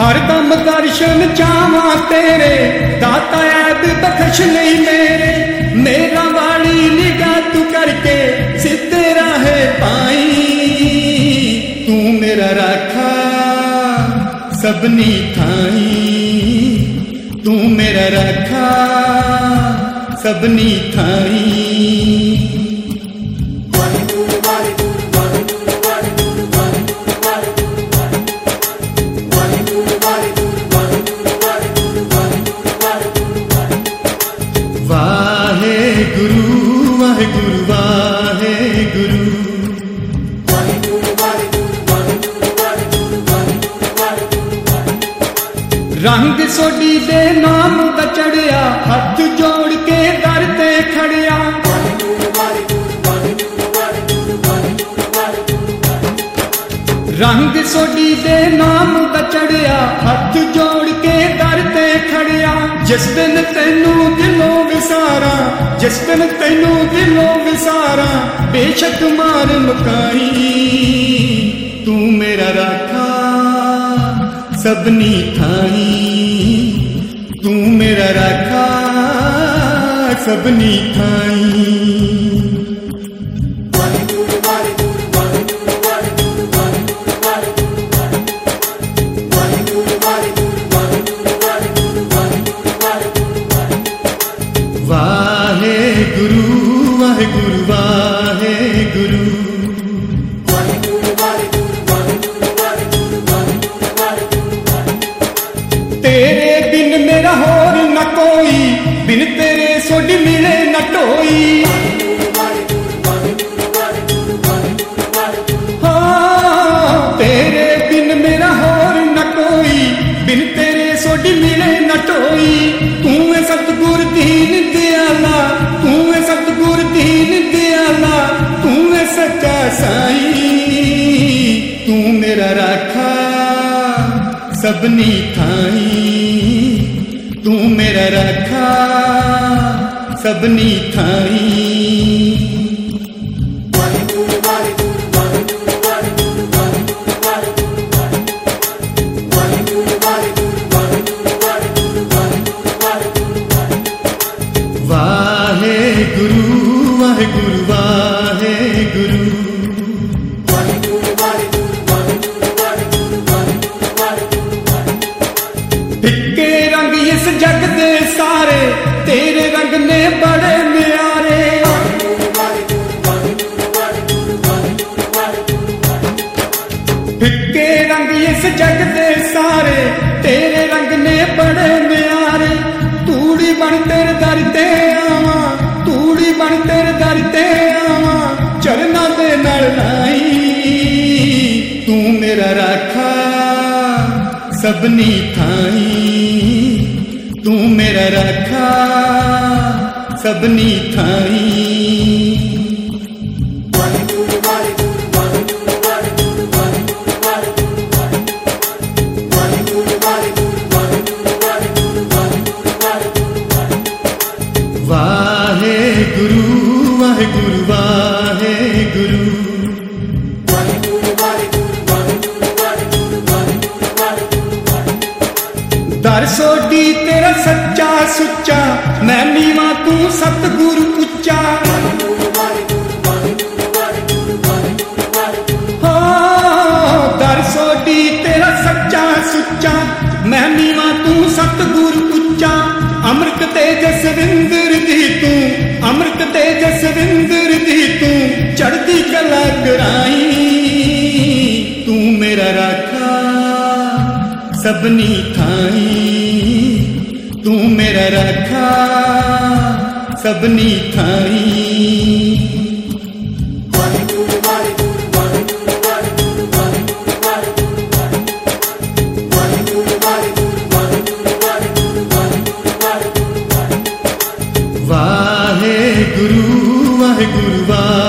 हरदम दर्शन चावां तेरे, दाता ऐब बख्श नहीं मेरे। मेरा वाली निगाह तू करके सीधे राह पाई, तू मेरा राखा सबनी थाई, तू मेरा राखा सबनी थाई। वाहे गुरु वाहे गुरु वाहे गुरु, रंग सोडी दे नाम दा चढ़िया, हथ जोड़ के दर ते खड़िया। रंग सोडी दे नाम दा चढ़िया, हथ जोड़ के दर ते खड़िया। जिस दिन तैनू दिलों विसारा, जिस दिन तैनू दिलों विसारा, बेशक मार मुकाई, तू मेरा राखा सबनी थाई, तू मेरा राखा सबनी थाई। वाहे गुरु वाहे गुरु वाहे गुरु, तेरे बिन मेरा होर न कोई, बिन तेरे सोडी मिले न टोई। हाँ तेरे बिन मेरा होर न कोई, बिन तेरे सोडी मिले न टोई। तू है सतगुर दीन दयाला, तू है सतगुर दीन दयाला, तू है सच्चा साई, तू मेरा राखा सबनी थाई, तू मेरा राखा सबनी थाई। वाहे गुरु वाहे गुरु वाहे गुरु, फिक्के रंग इस जग दे सारे, तेरे रंग ने बड़े न्यारे। फिक्के रंग इस जग दे सारे, तेरे रंग ने बड़े न्यारे। तूड़ी बन तेरे दर ते आवा, तूड़ी बन तेरे दर ते आवा, चरना दे नाल लाई, तू मेरा राखा सबनी थाई, तू मेरा राखा सबनी थाई। वाहे गुरु वाहे गुरु वाहे गुरु, दर सोडी तेरा सच्चा सुच्चा, मैं नीवा तू सतगुरु उच्चा। हाँ दर सोडी तेरा सच्चा सुच्चा, मैं नीवा तू सतगुरु उच्चा। अमृत तेजस विंदर दी तू, अमृत तेजस विंदर दी तू, चढ़ती कला कराई, तू मेरा राखा सबनी थाई, तू मेरा राखा सबनी थाई। वाहे गुरु वाहे गुरु वाहे